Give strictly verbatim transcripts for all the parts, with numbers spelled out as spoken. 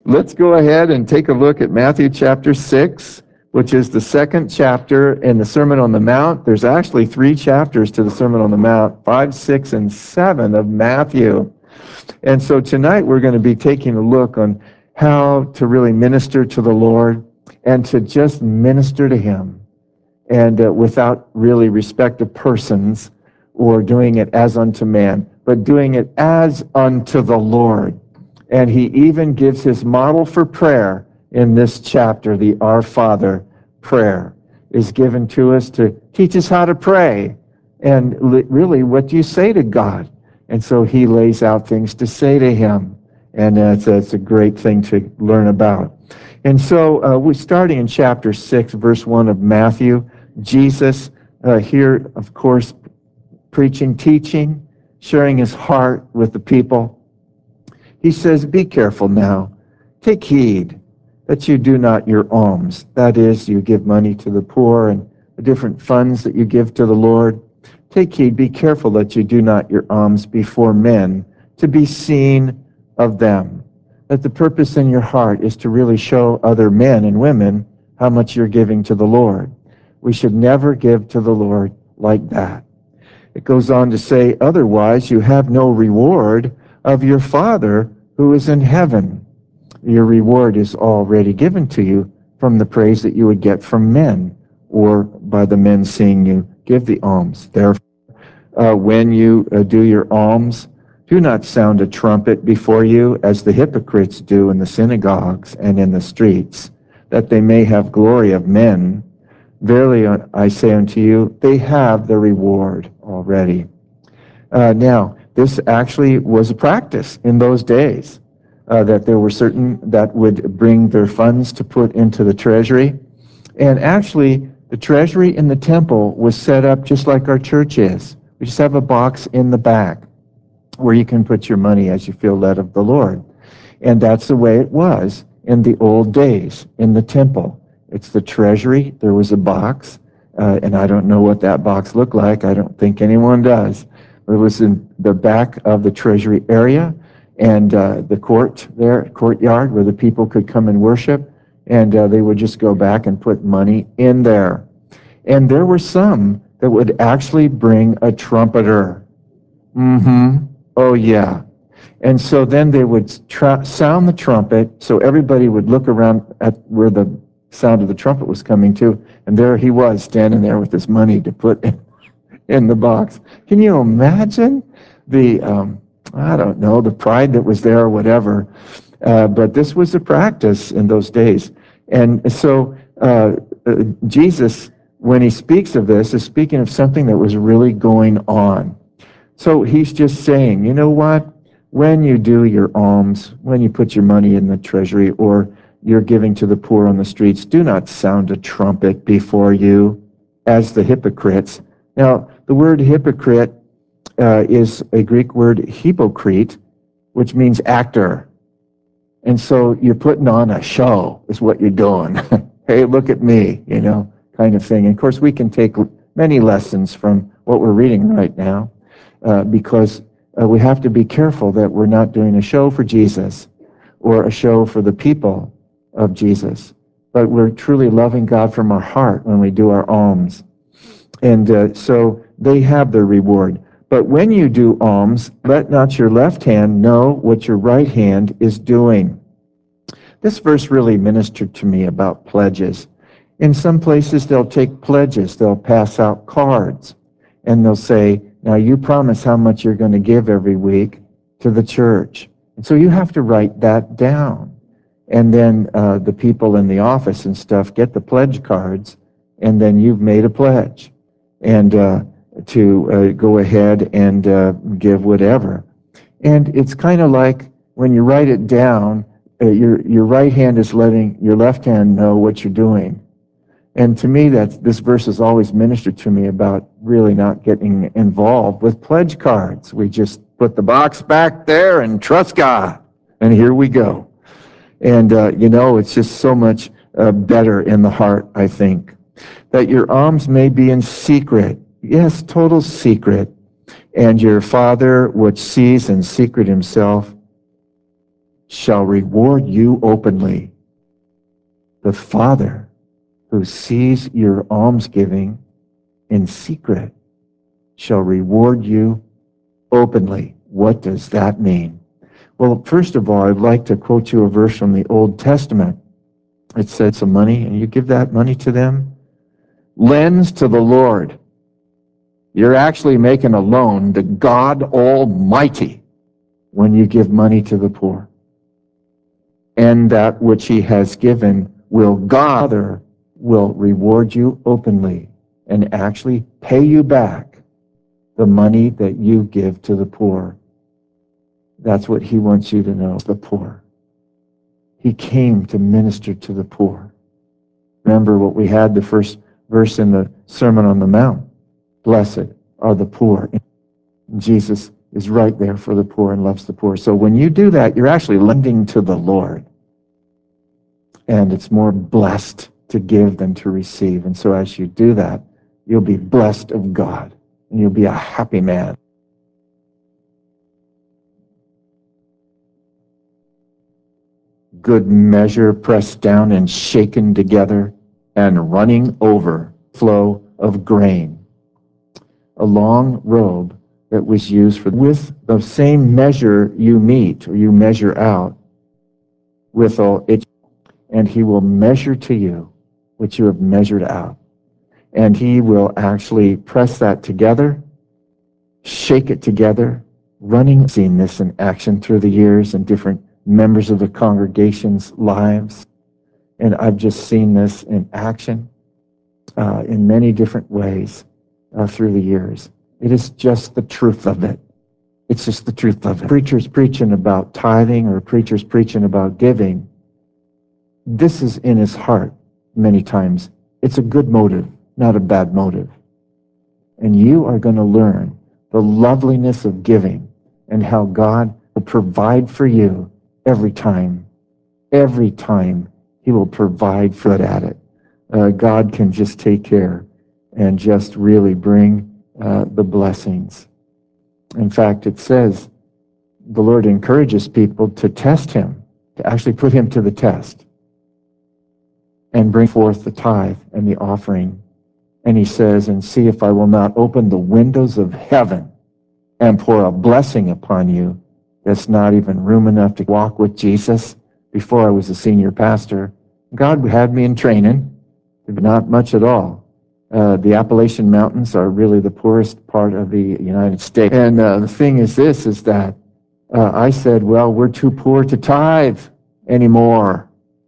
let's go ahead and take a look at Matthew chapter six, which is the second chapter in the Sermon on the Mount. There's actually three chapters to the Sermon on the Mount, five, six, and seven of Matthew. And so tonight we're going to be taking a look on how to really minister to the Lord and to just minister to Him, and uh, without really respect of persons or doing it as unto man, but doing it as unto the Lord. And He even gives His model for prayer in this chapter. The Our Father prayer is given to us to teach us how to pray. And li- really, what do you say to God? And so He lays out things to say to Him. And uh, it's, a, it's a great thing to learn about. And so uh, we're starting in chapter six, verse one of Matthew. Jesus uh, here, of course, preaching, teaching, sharing His heart with the people. He says, be careful now. Take heed that you do not your alms. That is, you give money to the poor and the different funds that you give to the Lord. Take heed, be careful that you do not your alms before men to be seen of them. That the purpose in your heart is to really show other men and women how much you're giving to the Lord. We should never give to the Lord like that. It goes on to say, otherwise you have no reward of your Father who is in heaven. Your reward is already given to you from the praise that you would get from men, or by the men seeing you give the alms. Therefore, uh, when you uh, do your alms, do not sound a trumpet before you, as the hypocrites do in the synagogues and in the streets, that they may have glory of men. Verily I say unto you, they have the reward already. Uh, now, this actually was a practice in those days, uh, that there were certain that would bring their funds to put into the treasury. And actually, the treasury in the temple was set up just like our church is. We just have a box in the back where you can put your money as you feel led of the Lord. And that's the way it was in the old days in the temple. It's the treasury. There was a box, uh, and I don't know what that box looked like. I don't think anyone does. It was in the back of the treasury area, and uh, the court there, courtyard, where the people could come and worship, and uh, they would just go back and put money in there. And there were some that would actually bring a trumpeter. Mm-hmm. Oh, yeah. And so then they would tra- sound the trumpet, so everybody would look around at where the sound of the trumpet was coming to, and there he was, standing there with his money to put in, in the box. Can you imagine the, um, I don't know, the pride that was there or whatever? Uh, but this was a practice in those days. And so uh, uh, Jesus, when he speaks of this, is speaking of something that was really going on. So he's just saying, you know what? When you do your alms, when you put your money in the treasury, or you're giving to the poor on the streets, do not sound a trumpet before you as the hypocrites. Now, the word hypocrite uh, is a Greek word hypocrite, which means actor. And so you're putting on a show is what you're doing. Hey, look at me, you know, kind of thing. And of course, we can take many lessons from what we're reading right now, uh, because uh, we have to be careful that we're not doing a show for Jesus or a show for the people of Jesus, but we're truly loving God from our heart when we do our alms. And uh, so they have their reward. But when you do alms, let not your left hand know what your right hand is doing. This verse really ministered to me about pledges. In some places, they'll take pledges. They'll pass out cards, and they'll say, now you promise how much you're going to give every week to the church. And so you have to write that down. And then uh, the people in the office and stuff get the pledge cards, and then you've made a pledge. And uh, to uh, go ahead and uh, give whatever. And it's kind of like when you write it down, uh, your your right hand is letting your left hand know what you're doing. And to me, that's, this verse has always ministered to me about really not getting involved with pledge cards. We just put the box back there and trust God. And here we go. And, uh, you know, it's just so much uh, better in the heart, I think. That your alms may be in secret. Yes, total secret. And your Father, which sees in secret himself, shall reward you openly. The Father who sees your almsgiving in secret shall reward you openly. What does that mean? Well, first of all, I'd like to quote you a verse from the Old Testament. It says some money, and you give that money to them. Lends to the Lord. You're actually making a loan to God Almighty when you give money to the poor. And that which he has given will God will reward you openly and actually pay you back the money that you give to the poor. That's what he wants you to know, the poor. He came to minister to the poor. Remember what we had, the first verse in the Sermon on the Mount. Blessed are the poor. Jesus is right there for the poor and loves the poor. So when you do that, you're actually lending to the Lord. And it's more blessed to give than to receive. And so as you do that, you'll be blessed of God, and you'll be a happy man. Good measure, pressed down and shaken together, and running over, flow of grain. A long robe that was used for, with the same measure you meet, or you measure out, withal it, and he will measure to you what you have measured out. And he will actually press that together, shake it together, running. I've seen this in action through the years in different members of the congregation's lives. And I've just seen this in action uh, in many different ways uh, through the years. It is just the truth of it. It's just the truth of it. Preachers preaching about tithing or preachers preaching about giving, this is in his heart many times. It's a good motive, not a bad motive. And you are going to learn the loveliness of giving and how God will provide for you every time. Every time he will provide for it at it. Uh, God can just take care and just really bring uh, the blessings. In fact, it says the Lord encourages people to test him, to actually put him to the test and bring forth the tithe and the offering. And he says, and see if I will not open the windows of heaven and pour a blessing upon you that's not even room enough to walk with Jesus. Before I was a senior pastor, God had me in training, but not much at all. Uh, the Appalachian Mountains are really the poorest part of the United States. And uh, the thing is this, is that uh, I said, well, we're too poor to tithe anymore.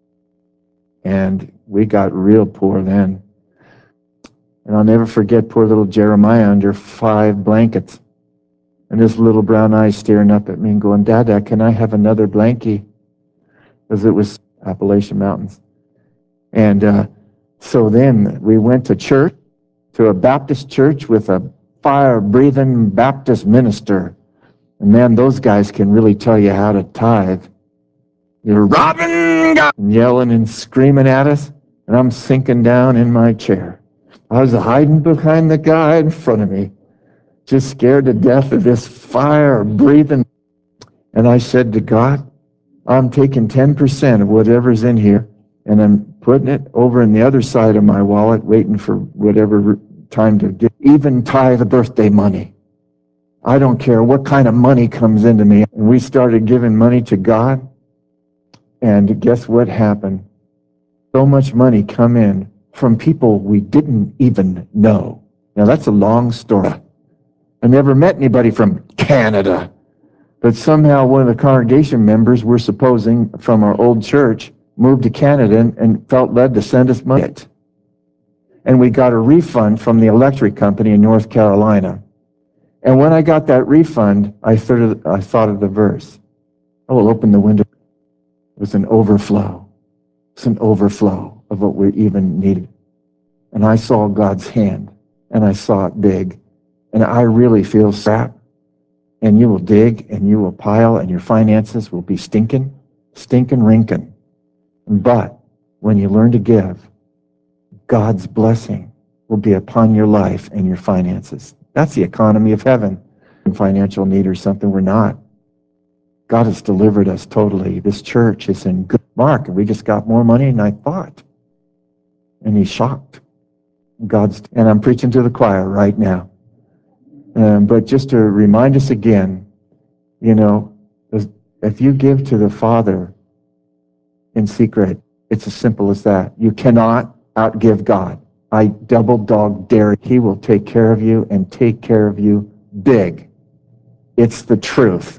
And we got real poor then. And I'll never forget poor little Jeremiah under five blankets. And his little brown eyes staring up at me and going, Dada, can I have another blankie? Because it was Appalachian Mountains. And uh, so then we went to church, to a Baptist church with a fire-breathing Baptist minister. And man, those guys can really tell you how to tithe. You're robbing God, and yelling and screaming at us, and I'm sinking down in my chair. I was hiding behind the guy in front of me, just scared to death of this fire-breathing. And I said to God, I'm taking ten percent of whatever's in here, and I'm putting it over in the other side of my wallet, waiting for whatever time to get, even tithe the birthday money. I don't care what kind of money comes into me. And we started giving money to God, and guess what happened? So much money come in from people we didn't even know. Now, that's a long story. I never met anybody from Canada. But somehow one of the congregation members, we're supposing, from our old church, moved to Canada and, and felt led to send us money. And we got a refund from the electric company in North Carolina. And when I got that refund, I thought of, I thought of the verse. I will open the window. It was an overflow. It's an overflow of what we even needed. And I saw God's hand, and I saw it big. And I really feel strapped. And you will dig, and you will pile, and your finances will be stinking, stinking, rinking. But when you learn to give, God's blessing will be upon your life and your finances. That's the economy of heaven. In financial need or something, we're not. God has delivered us totally. This church is in good mark, and we just got more money than I thought. And he's shocked. God's, and I'm preaching to the choir right now. Um, but just to remind us again, you know, if you give to the Father in secret, it's as simple as that. You cannot outgive God. I double dog dare. He will take care of you and take care of you big. It's the truth.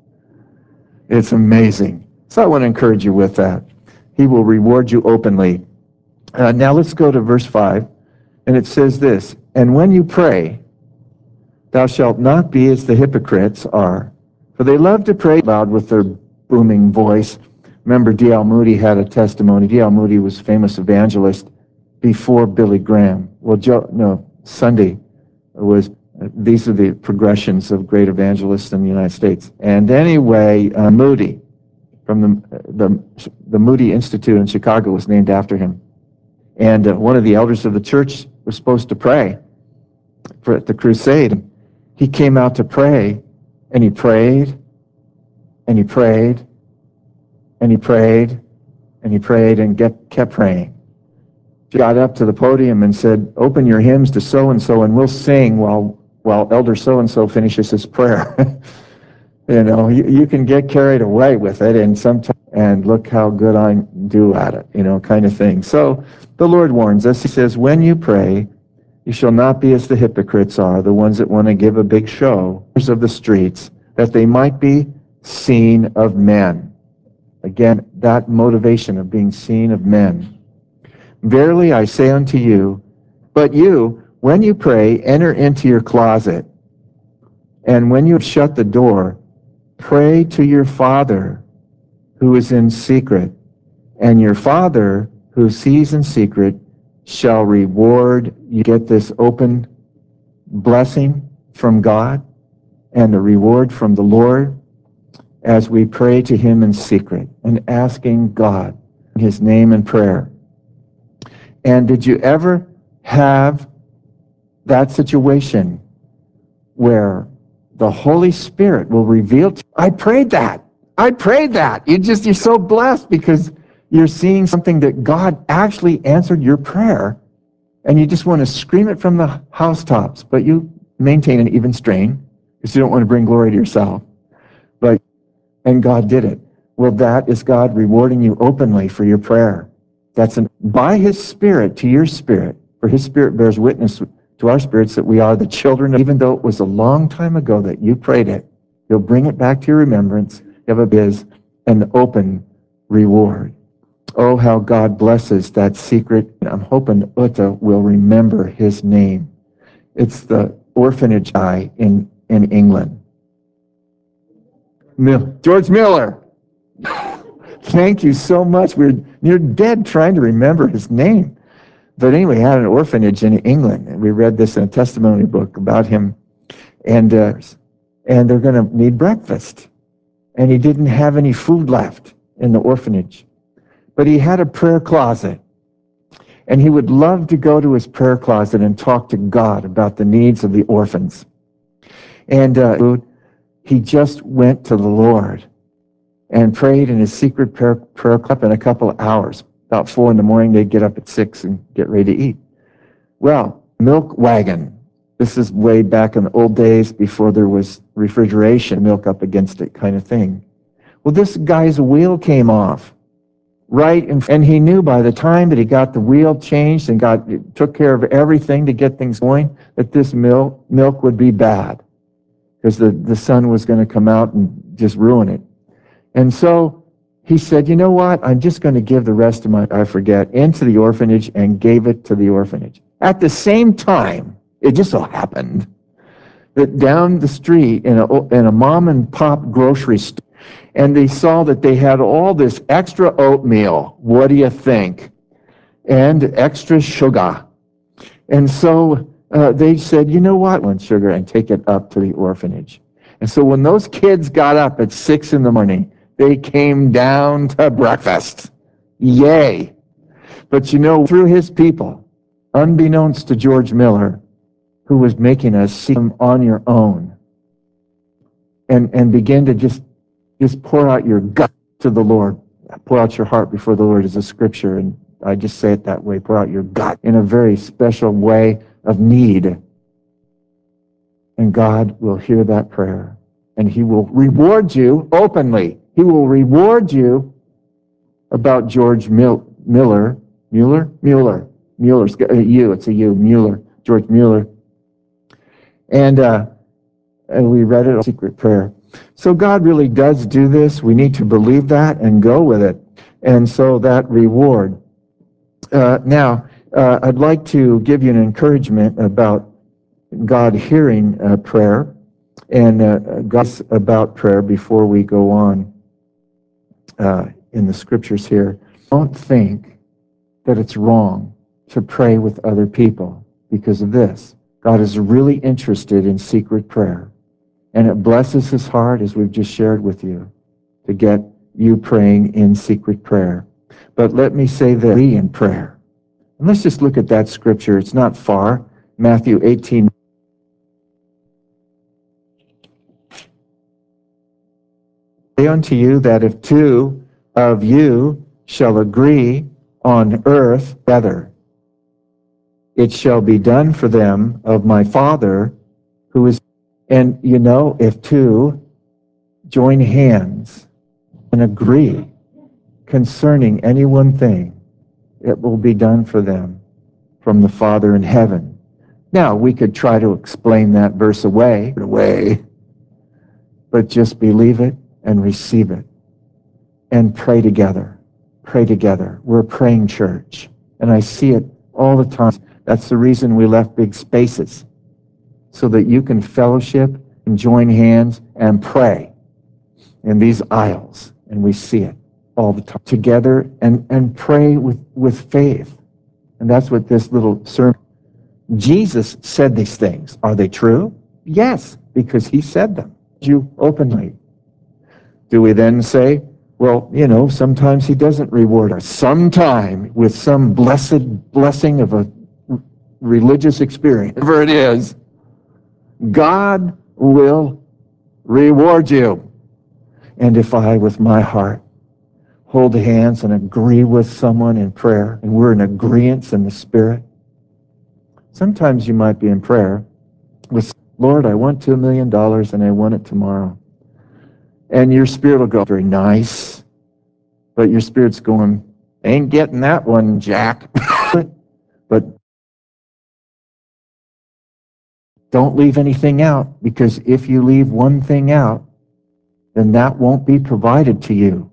It's amazing. So I want to encourage you with that. He will reward you openly. Uh, now let's go to verse five. And it says this, and when you pray, thou shalt not be as the hypocrites are, for they love to pray loud with their booming voice. Remember, D L Moody had a testimony. D L Moody was a famous evangelist before Billy Graham. Well, Joe, no, Sunday was, uh, these are the progressions of great evangelists in the United States. And anyway, uh, Moody, from the, the, the Moody Institute in Chicago was named after him. And uh, one of the elders of the church was supposed to pray for the crusade. He came out to pray, and he prayed, and he prayed, and he prayed, and he prayed, and get, kept praying. He got up to the podium and said, open your hymns to so-and-so, and we'll sing while, while Elder so-and-so finishes his prayer. You know, you, you can get carried away with it, and sometimes, and look how good I do at it, you know, kind of thing. So the Lord warns us. He says, when you pray, you shall not be as the hypocrites are, the ones that want to give a big show of the streets, that they might be seen of men. Again, that motivation of being seen of men. Verily I say unto you, but you, when you pray, enter into your closet, and when you have shut the door, pray to your Father who is in secret, and your Father who sees in secret shall reward you. Get this open blessing from God and the reward from the Lord as we pray to him in secret and asking God in his name in prayer. And did you ever have that situation where the Holy Spirit will reveal to you, I prayed that. I prayed that. You just, you're so blessed because you're seeing something that God actually answered your prayer, and you just want to scream it from the housetops, but you maintain an even strain because you don't want to bring glory to yourself. But, and God did it. Well, that is God rewarding you openly for your prayer. That's an, by his Spirit to your spirit, for his Spirit bears witness to our spirits that we are the children of, even though it was a long time ago that you prayed it, you'll bring it back to your remembrance. You have a biz, an open reward. Oh, how God blesses that secret. I'm hoping Uta will remember his name. It's the orphanage guy in, in England. Mil- George Miller. Thank you so much. We're near dead trying to remember his name. But anyway, he had an orphanage in England, and we read this in a testimony book about him. And uh, and they're going to need breakfast. And he didn't have any food left in the orphanage. But he had a prayer closet. And he would love to go to his prayer closet and talk to God about the needs of the orphans. And uh, he just went to the Lord and prayed in his secret prayer, prayer club in a couple of hours. About four in the morning, they'd get up at six and get ready to eat. Well, milk wagon. This is way back in the old days before there was refrigeration, milk up against it kind of thing. Well, this guy's wheel came off, right? In, and he knew by the time that he got the wheel changed and got took care of everything to get things going, that this milk, milk would be bad because the, the sun was going to come out and just ruin it. And so he said, you know what? I'm just going to give the rest of my, I forget, into the orphanage, and gave it to the orphanage. At the same time, it just so happened that down the street in a, in a mom and pop grocery store, and they saw that they had all this extra oatmeal. What do you think? And extra sugar. And so uh, they said, you know what? Want sugar, and take it up to the orphanage. And so when those kids got up at six in the morning, they came down to breakfast. Yay. But you know, through his people, unbeknownst to George Miller, who was making us see him on your own, and, and begin to just Just pour out your gut to the Lord. Pour out your heart before the Lord is a scripture, and I just say it that way. Pour out your gut in a very special way of need. And God will hear that prayer, and He will reward you openly. He will reward you about George Mil- Miller. Mueller? Mueller. Mueller's got a U. It's a U. Mueller. George Mueller. And, uh, and we read it, a secret prayer. So God really does do this. We need to believe that and go with it. And so that reward. Uh, now, uh, I'd like to give you an encouragement about God hearing uh, prayer and uh, God's about prayer before we go on uh, in the scriptures here. Don't think that it's wrong to pray with other people because of this. God is really interested in secret prayer. And it blesses His heart, as we've just shared with you, to get you praying in secret prayer. But let me say that in prayer. And let's just look at that scripture. It's not far. Matthew eighteen. I say unto you that if two of you shall agree on earth together, it shall be done for them of my Father who is. And you know, if two join hands and agree concerning any one thing, it will be done for them from the Father in heaven. Now, we could try to explain that verse away, away, but just believe it and receive it and pray together. Pray together. We're a praying church, and I see it all the time. That's the reason we left big spaces, so that you can fellowship and join hands and pray in these aisles, and we see it all the time together and, and pray with, with faith. And that's what this little sermon. Jesus said these things. Are they true? Yes, because He said them. You openly. Do we then say, well, you know, sometimes He doesn't reward us. Sometime with some blessed blessing of a religious experience, whatever it is, God will reward you. And if I, with my heart, hold hands and agree with someone in prayer, and we're in agreement in the Spirit, sometimes you might be in prayer with, Lord, I want two million dollars and I want it tomorrow. And your spirit will go, very nice, but your spirit's going, ain't getting that one, Jack. But don't leave anything out, because if you leave one thing out, then that won't be provided to you.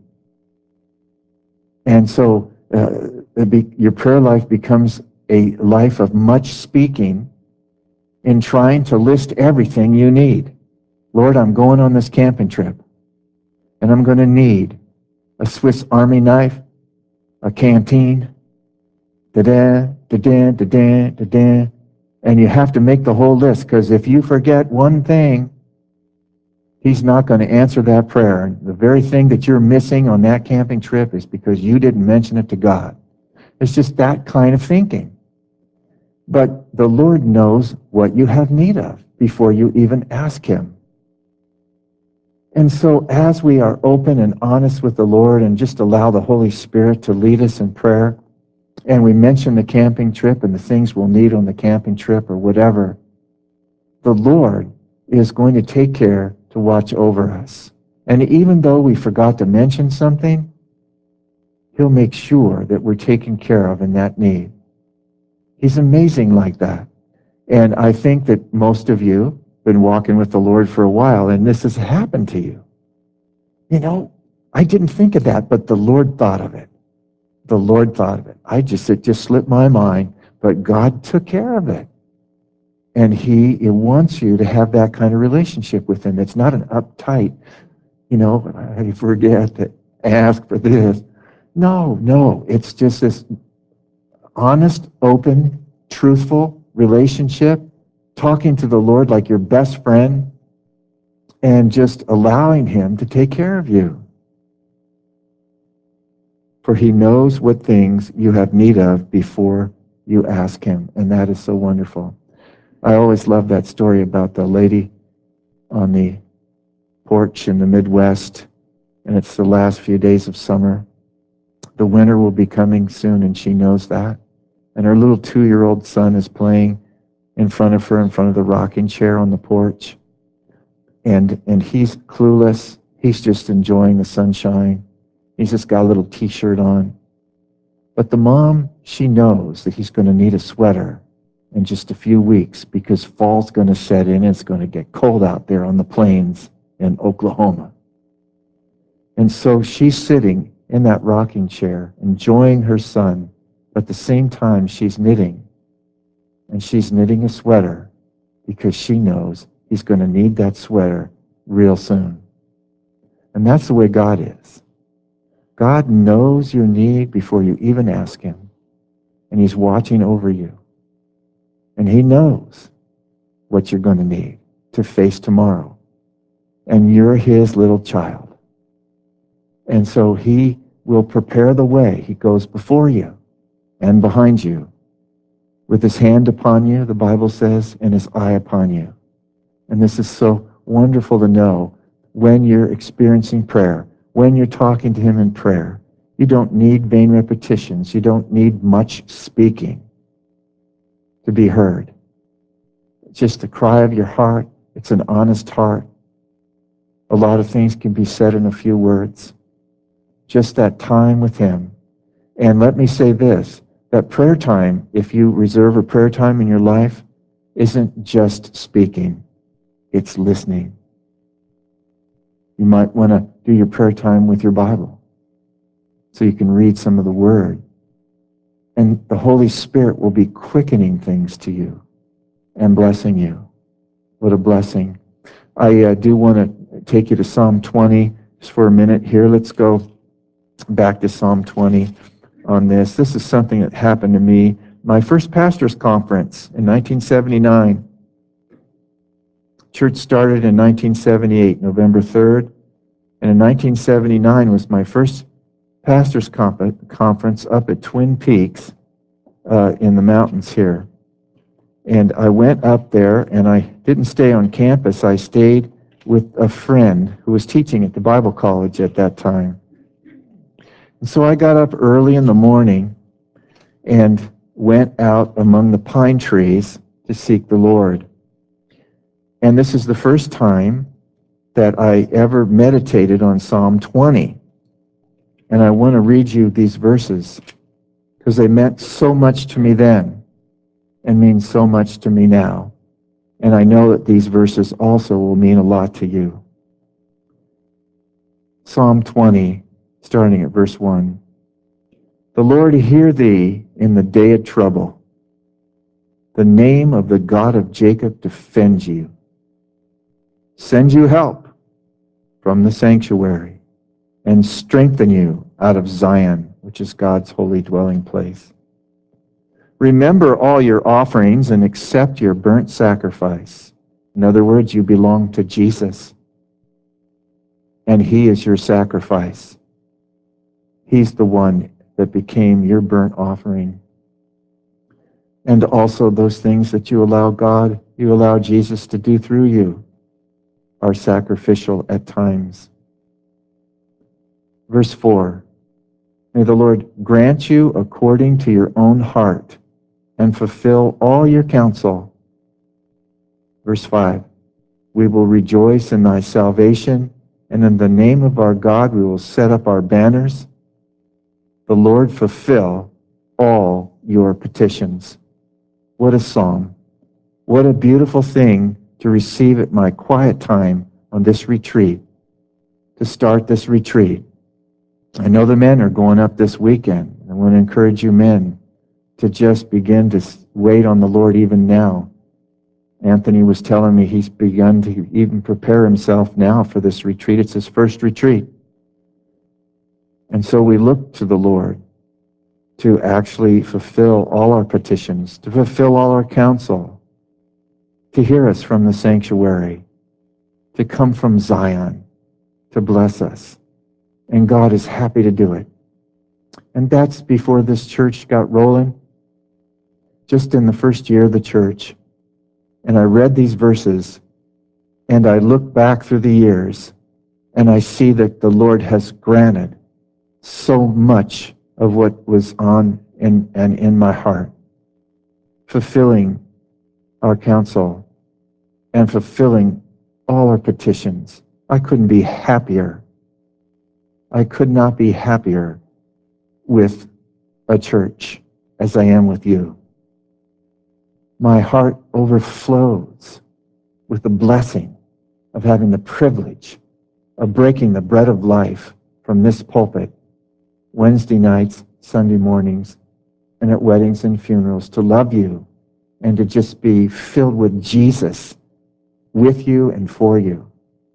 And so uh, be, your prayer life becomes a life of much speaking in trying to list everything you need. Lord, I'm going on this camping trip, and I'm going to need a Swiss Army knife, a canteen, da-da, da-da, da-da, da-da. And you have to make the whole list, because if you forget one thing, He's not going to answer that prayer. And the very thing that you're missing on that camping trip is because you didn't mention it to God. It's just that kind of thinking. But the Lord knows what you have need of before you even ask Him. And so as we are open and honest with the Lord and just allow the Holy Spirit to lead us in prayer, and we mention the camping trip and the things we'll need on the camping trip or whatever, the Lord is going to take care to watch over us. And even though we forgot to mention something, He'll make sure that we're taken care of in that need. He's amazing like that. And I think that most of you have been walking with the Lord for a while, and this has happened to you. You know, I didn't think of that, but the Lord thought of it. The Lord thought of it. I just, it just slipped my mind, but God took care of it. And He, He wants you to have that kind of relationship with Him. It's not an uptight, you know, I forget to ask for this. No, no, it's just this honest, open, truthful relationship, talking to the Lord like your best friend, and just allowing Him to take care of you. For He knows what things you have need of before you ask Him, and that is so wonderful. I always love that story about the lady on the porch in the Midwest and it's the last few days of summer. The winter will be coming soon, and she knows that. And her little two-year-old son is playing in front of her, in front of the rocking chair on the porch. And, and he's clueless. He's just enjoying the sunshine. He's just got a little t-shirt on. But the mom, she knows that he's going to need a sweater in just a few weeks because fall's going to set in and it's going to get cold out there on the plains in Oklahoma. And so she's sitting in that rocking chair, enjoying her son, but at the same time she's knitting. And she's knitting a sweater because she knows he's going to need that sweater real soon. And that's the way God is. God knows your need before you even ask him. And he's watching over you. And he knows what you're going to need to face tomorrow. And you're his little child. And so he will prepare the way. He goes before you and behind you, with his hand upon you, the Bible says, and his eye upon you. And this is so wonderful to know when you're experiencing prayer, when you're talking to him in prayer. You don't need vain repetitions. You don't need much speaking to be heard. It's just the cry of your heart. It's an honest heart. A lot of things can be said in a few words. Just that time with him. And let me say this, that prayer time, if you reserve a prayer time in your life, isn't just speaking. It's listening. You might want to do your prayer time with your Bible so you can read some of the Word. And the Holy Spirit will be quickening things to you and blessing you. What a blessing. I uh, do want to take you to Psalm twenty just for a minute here. Let's go back to Psalm twenty on this. This is something that happened to me. My first pastor's conference in nineteen seventy-nine. Church started in nineteen seventy-eight, November third. And in nineteen seventy-nine was my first pastor's conference up at Twin Peaks uh, in the mountains here. And I went up there, and I didn't stay on campus. I stayed with a friend who was teaching at the Bible college at that time. And so I got up early in the morning and went out among the pine trees to seek the Lord. And this is the first time that I ever meditated on Psalm twenty. And I want to read you these verses because they meant so much to me then and mean so much to me now. And I know that these verses also will mean a lot to you. Psalm twenty, starting at verse one. The Lord hear thee in the day of trouble. The name of the God of Jacob defend you. Send you help from the sanctuary and strengthen you out of Zion, which is God's holy dwelling place. Remember all your offerings and accept your burnt sacrifice. In other words, you belong to Jesus, and he is your sacrifice. He's the one that became your burnt offering. And also those things that you allow God, you allow Jesus to do through you are sacrificial at times. Verse four, may the Lord grant you according to your own heart and fulfill all your counsel. Verse five, we will rejoice in thy salvation, and in the name of our God we will set up our banners. The Lord fulfill all your petitions. What a psalm. What a beautiful thing to receive at my quiet time on this retreat, to start this retreat. I know the men are going up this weekend. I want to encourage you men to just begin to wait on the Lord even now. Anthony was telling me he's begun to even prepare himself now for this retreat. It's his first retreat. And so we look to the Lord to actually fulfill all our petitions, to fulfill all our counsel, to hear us from the sanctuary, to come from Zion, to bless us. And God is happy to do it. And that's before this church got rolling, just in the first year of the church. And I read these verses, and I look back through the years, And I see that the Lord has granted so much of what was on in, and in my heart, fulfilling our counsel and fulfilling all our petitions. I couldn't be happier. I could not be happier with a church as I am with you. My heart overflows with the blessing of having the privilege of breaking the bread of life from this pulpit Wednesday nights, Sunday mornings, and at weddings and funerals, to love you and to just be filled with Jesus with you and for you.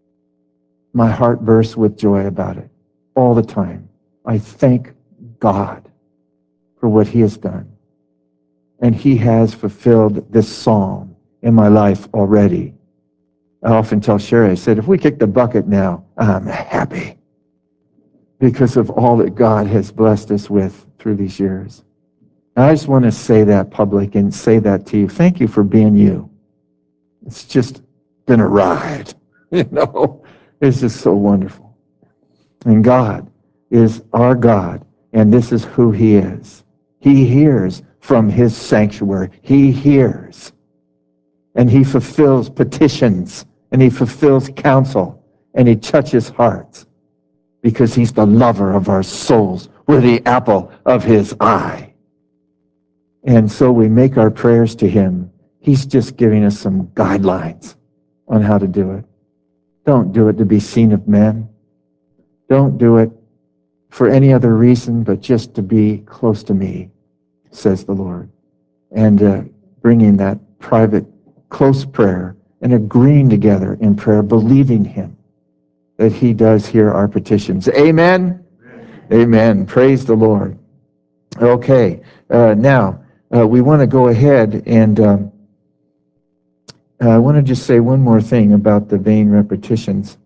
My heart bursts with joy about it all the time. I thank God for what he has done. And he has fulfilled this psalm in my life already. I often tell Sherry, I said, if we kick the bucket now, I'm happy because of all that God has blessed us with through these years. And I just want to say that public and say that to you. Thank you for being you. It's just been a ride. You know, it's just so wonderful. And God is our God, and this is who he is. He hears from his sanctuary. He hears. And he fulfills petitions, and he fulfills counsel, and he touches hearts because he's the lover of our souls. We're the apple of his eye. And so we make our prayers to him. He's just giving us some guidelines on how to do it. Don't do it to be seen of men. Don't do it for any other reason but just to be close to me, says the Lord. And uh, bringing that private, close prayer and agreeing together in prayer, believing him that he does hear our petitions. Amen? Amen. Amen. Praise the Lord. Okay. Uh, now, uh, we want to go ahead and um, I want to just say one more thing about the vain repetitions.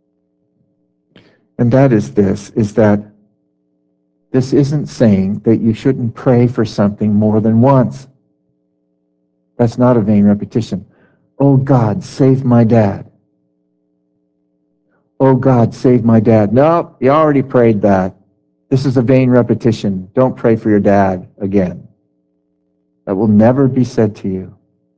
And that is this, is that this isn't saying that you shouldn't pray for something more than once. That's not a vain repetition. Oh God, save my dad. Oh God, save my dad. No, you already prayed that. This is a vain repetition. Don't pray for your dad again. That will never be said to you.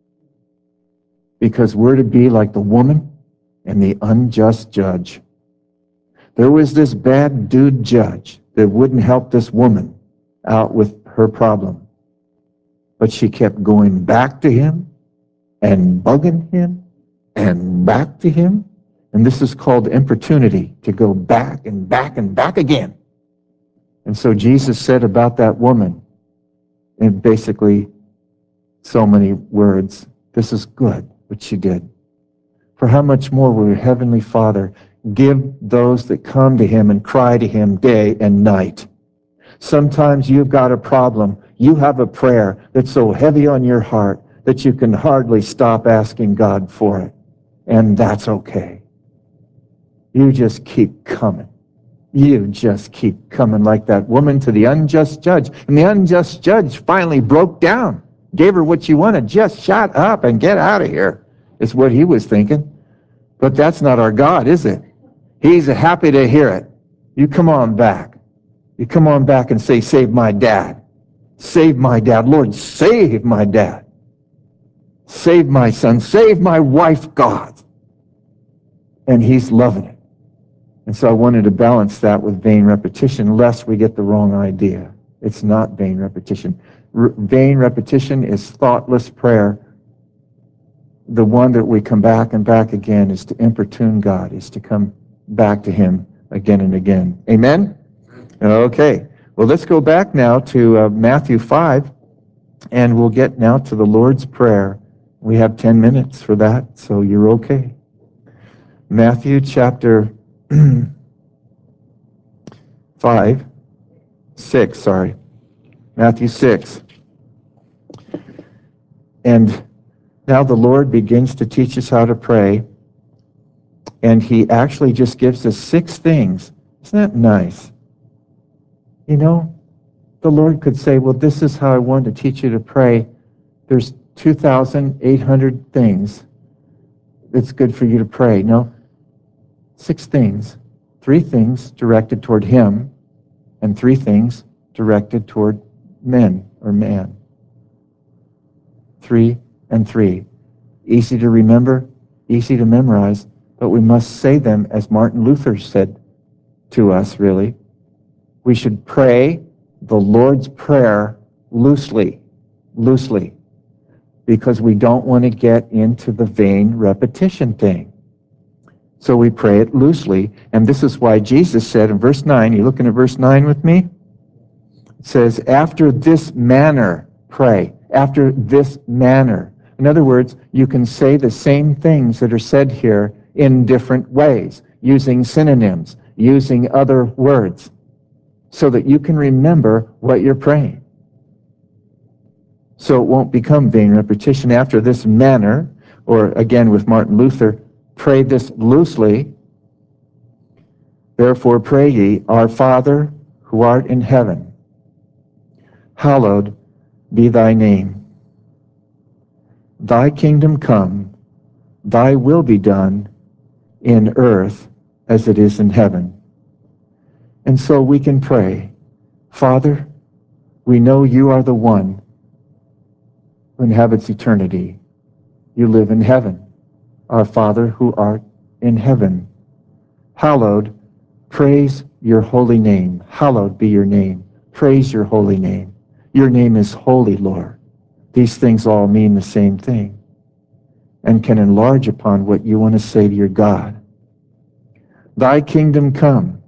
Because we're to be like the woman and the unjust judge. There was this bad dude judge that wouldn't help this woman out with her problem. But she kept going back to him and bugging him and back to him. And this is called importunity, to go back and back and back again. And so Jesus said about that woman, in basically so many words, this is good what she did. For how much more will your heavenly Father give those that come to him and cry to him day and night? Sometimes you've got a problem. You have a prayer that's so heavy on your heart that you can hardly stop asking God for it. And that's okay. You just keep coming. You just keep coming like that woman to the unjust judge. And the unjust judge finally broke down, gave her what she wanted. Just shut up and get out of here, is what he was thinking. But that's not our God, is it? He's happy to hear it. You come on back. You come on back and say, save my dad. Save my dad. Lord, save my dad. Save my son. Save my wife, God. And he's loving it. And so I wanted to balance that with vain repetition, lest we get the wrong idea. It's not vain repetition. R- vain repetition is thoughtless prayer. The one that we come back and back again is to importune God, is to come back to him again and again. Amen? Okay. Well, let's go back now to uh, Matthew five, and we'll get now to the Lord's Prayer. We have ten minutes for that, so you're okay. Matthew chapter five, six, sorry. Matthew six. And now the Lord begins to teach us how to pray, and he actually just gives us six things. Isn't that nice? You know, the Lord could say, well, this is how I want to teach you to pray. There's two thousand eight hundred things it's good for you to pray. No, six things. Three things directed toward him, and three things directed toward men or man. Three and three. Easy to remember, easy to memorize, but we must say them as Martin Luther said to us, really. We should pray the Lord's Prayer loosely, loosely, because we don't want to get into the vain repetition thing. So we pray it loosely, and this is why Jesus said in verse nine, you looking at verse nine with me? It says, after this manner, pray. After this manner. In other words, you can say the same things that are said here in different ways, using synonyms, using other words, so that you can remember what you're praying. So it won't become vain repetition. After this manner, or again with Martin Luther, pray this loosely. Therefore pray ye, our Father who art in heaven, hallowed be thy name. Thy kingdom come, thy will be done in earth as it is in heaven. And so we can pray, Father, we know you are the one who inhabits eternity. You live in heaven. Our Father who art in heaven, hallowed, praise your holy name. Hallowed be your name. Praise your holy name. Your name is holy, Lord. These things all mean the same thing and can enlarge upon what you want to say to your God. Thy kingdom come.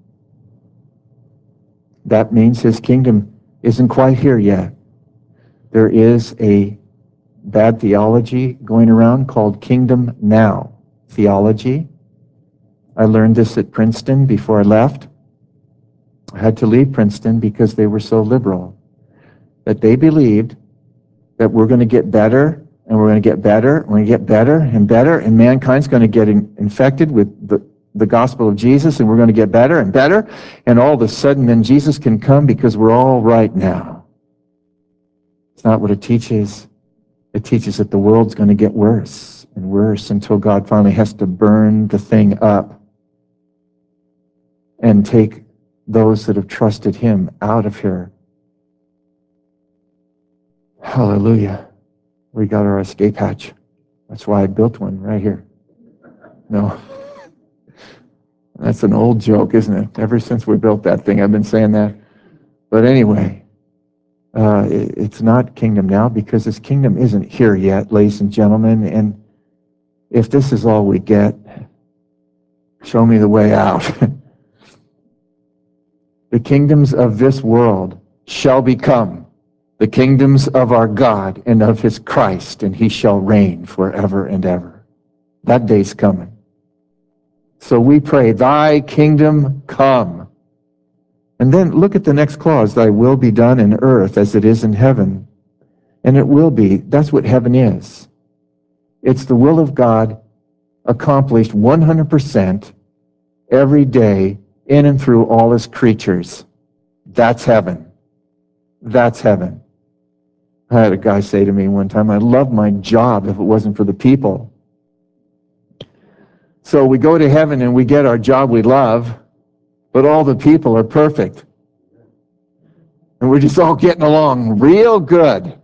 That means his kingdom isn't quite here yet. There is a bad theology going around called kingdom now theology. I learned this at Princeton before I left. I had to leave Princeton because they were so liberal, that they believed that we're going to get better, and we're going to get better, and we're going to get better and better, and mankind's going to get in, infected with the, the gospel of Jesus, and we're going to get better and better, and all of a sudden then Jesus can come because we're all right now. It's not what it teaches. It teaches that the world's going to get worse and worse until God finally has to burn the thing up and take those that have trusted him out of here. Hallelujah. We got our escape hatch. That's why I built one right here. No. That's an old joke, isn't it? Ever since we built that thing, I've been saying that. But anyway, uh, it, it's not kingdom now because this kingdom isn't here yet, ladies and gentlemen. And if this is all we get, show me the way out. The kingdoms of this world shall become the kingdoms of our God and of his Christ, and he shall reign forever and ever. That day's coming. So we pray, thy kingdom come. And then look at the next clause, thy will be done in earth as it is in heaven. And it will be. That's what heaven is. It's the will of God accomplished one hundred percent every day in and through all his creatures. That's heaven. That's heaven. I had a guy say to me one time, I'd love my job if it wasn't for the people. So we go to heaven and we get our job we love, but all the people are perfect. And we're just all getting along real good.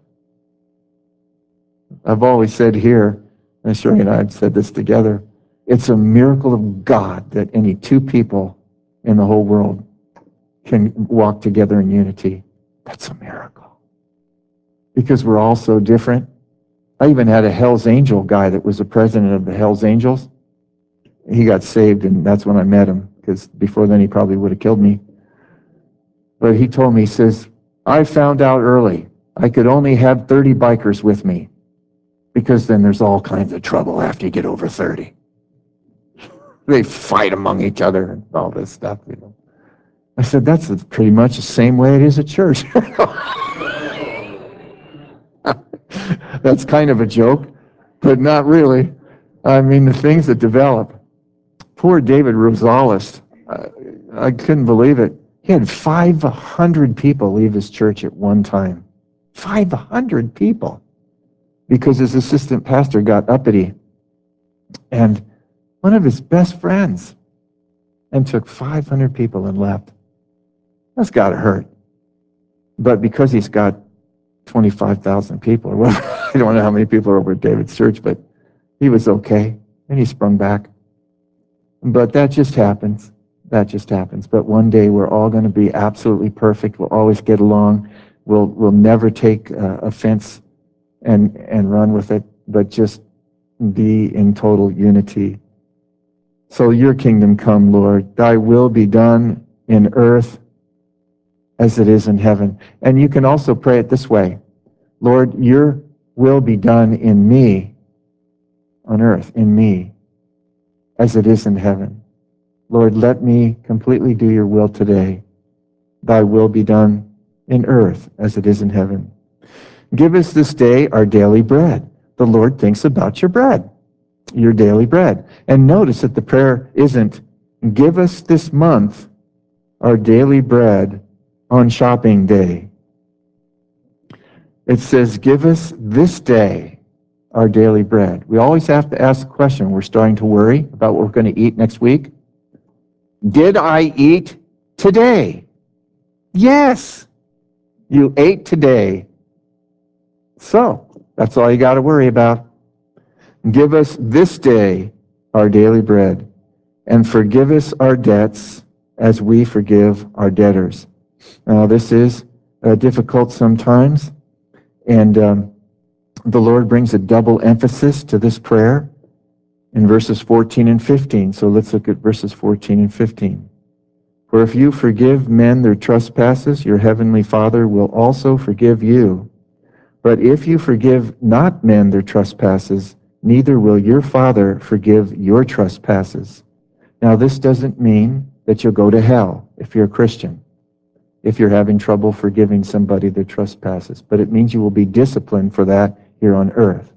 I've always said here, and Sherry and I have said this together, it's a miracle of God that any two people in the whole world can walk together in unity. That's a miracle. Because we're all so different. I even had a Hell's Angel guy that was the president of the Hell's Angels. He got saved, and that's when I met him, because before then he probably would have killed me. But he told me, he says, I found out early I could only have thirty bikers with me, because then there's all kinds of trouble after you get over thirty. They fight among each other and all this stuff. You know. I said, that's pretty much the same way it is at church. That's kind of a joke, but not really. I mean, the things that develop. Poor David Rosales, I, I couldn't believe it. He had five hundred people leave his church at one time. five hundred people. Because his assistant pastor got uppity. And one of his best friends and took five hundred people and left. That's got to hurt. But because he's got twenty-five thousand people, or whatever, I don't know how many people are over at David's church, but he was okay, and he sprung back. But that just happens. That just happens. But one day we're all going to be absolutely perfect. We'll always get along. We'll we'll never take uh, offense and and run with it, but just be in total unity. So your kingdom come, Lord. Thy will be done in earth as it is in heaven. And you can also pray it this way. Lord, your will be done in me, on earth, in me, as it is in heaven. Lord, let me completely do your will today. Thy will be done in earth as it is in heaven. Give us this day our daily bread. The Lord thinks about your bread, your daily bread. And notice that the prayer isn't, give us this month our daily bread on shopping day. It says, give us this day our daily bread. We always have to ask the question, we're starting to worry about what we're going to eat next week. Did I eat today? Yes, you ate today. So, that's all you got to worry about. Give us this day our daily bread, and forgive us our debts as we forgive our debtors. Now, this is uh, difficult sometimes, and um, the Lord brings a double emphasis to this prayer in verses fourteen and fifteen. So let's look at verses fourteen and fifteen. For if you forgive men their trespasses, your heavenly Father will also forgive you. But if you forgive not men their trespasses, neither will your Father forgive your trespasses. Now, this doesn't mean that you'll go to hell if you're a Christian, if you're having trouble forgiving somebody their trespasses. But it means you will be disciplined for that here on earth.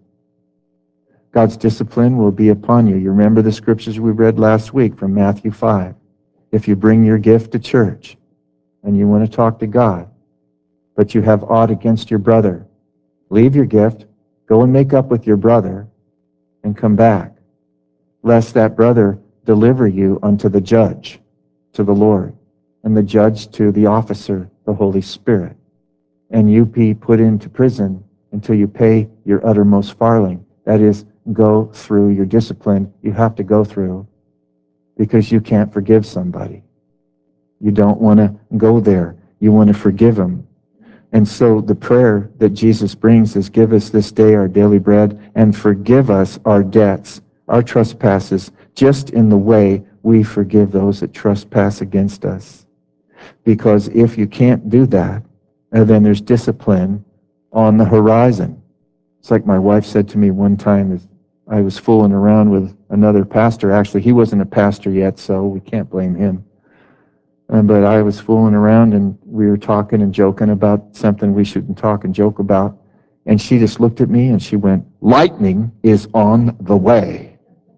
God's discipline will be upon you. You remember the scriptures we read last week from Matthew five. If you bring your gift to church and you want to talk to God, but you have aught against your brother, leave your gift, go and make up with your brother, and come back, lest that brother deliver you unto the judge, to the Lord, and the judge to the officer, the Holy Spirit, and you be put into prison until you pay your uttermost farthing. That is, go through your discipline you have to go through because you can't forgive somebody. You don't want to go there. You want to forgive them. And so the prayer that Jesus brings is, give us this day our daily bread and forgive us our debts, our trespasses, just in the way we forgive those that trespass against us. Because if you can't do that, then there's discipline on the horizon. It's like my wife said to me one time, as I was fooling around with another pastor. Actually, he wasn't a pastor yet, so we can't blame him. Uh, but I was fooling around, and we were talking and joking about something we shouldn't talk and joke about. And she just looked at me and she went, lightning is on the way.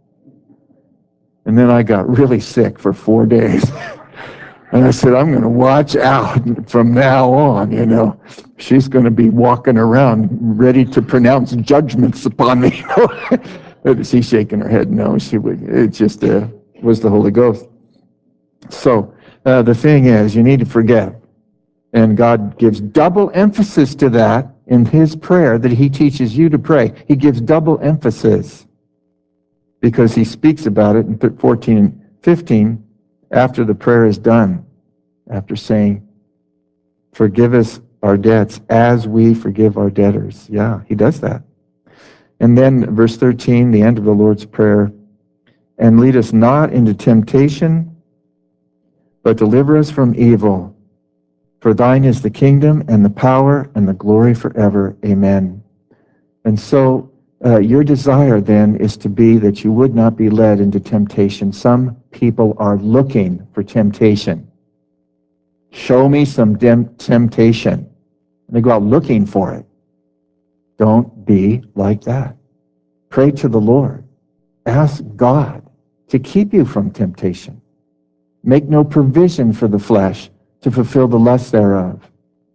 And then I got really sick for four days. And I said, I'm going to watch out from now on, you know. She's going to be walking around ready to pronounce judgments upon me. She's shaking her head. No, she would. It just uh, was the Holy Ghost. So uh, the thing is, you need to forget. And God gives double emphasis to that in his prayer that he teaches you to pray. He gives double emphasis because he speaks about it in fourteen and fifteen after the prayer is done, after saying, forgive us our debts as we forgive our debtors. Yeah, he does that. And then verse thirteen, the end of the Lord's Prayer, and lead us not into temptation, but deliver us from evil. For thine is the kingdom and the power and the glory forever. Amen. And so uh, your desire then is to be that you would not be led into temptation. Some people are looking for temptation. Show me some dem- temptation. And they go out looking for it. Don't be like that. Pray to the Lord. Ask God to keep you from temptation. Make no provision for the flesh to fulfill the lust thereof,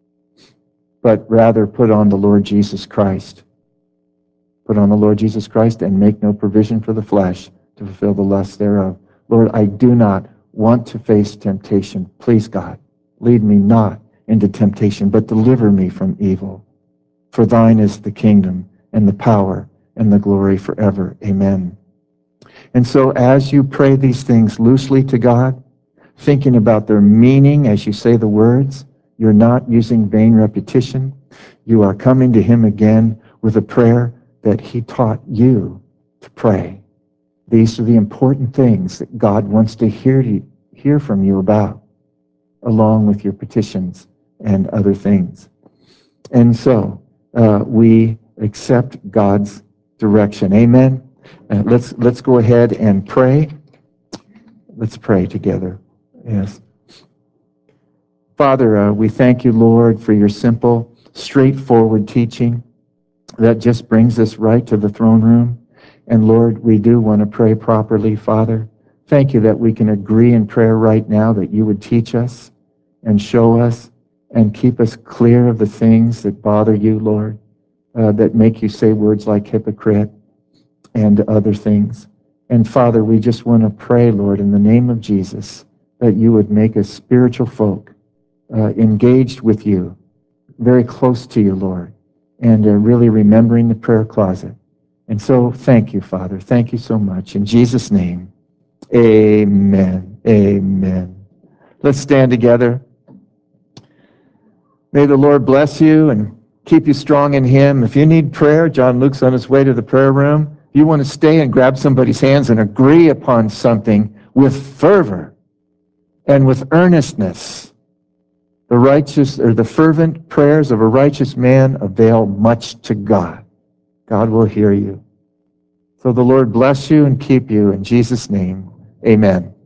but rather put on the Lord Jesus Christ. Put on the Lord Jesus Christ and make no provision for the flesh to fulfill the lust thereof. Lord, I do not want to face temptation. Please, God, lead me not into temptation, but deliver me from evil. For thine is the kingdom and the power and the glory forever. Amen. And so as you pray these things loosely to God, thinking about their meaning as you say the words, you're not using vain repetition. You are coming to him again with a prayer that he taught you to pray. These are the important things that God wants to hear, to hear from you about, along with your petitions and other things. And so uh, we accept God's direction. Amen. Uh, let's let's go ahead and pray. Let's pray together. Yes. Father, uh, we thank you, Lord, for your simple, straightforward teaching that just brings us right to the throne room. And Lord, we do want to pray properly, Father. Thank you that we can agree in prayer right now that you would teach us and show us and keep us clear of the things that bother you, Lord, uh, that make you say words like hypocrite and other things. And Father, we just want to pray, Lord, in the name of Jesus, that you would make us spiritual folk, uh, engaged with you, very close to you, Lord, and uh, really remembering the prayer closet. And so thank you, Father. Thank you so much. In Jesus' name, amen. Amen. Let's stand together. May the Lord bless you and keep you strong in him. If you need prayer, John Luke's on his way to the prayer room. If you want to stay and grab somebody's hands and agree upon something with fervor and with earnestness, the righteous or the fervent prayers of a righteous man avail much to God. God will hear you. So the Lord bless you and keep you in Jesus' name. Amen.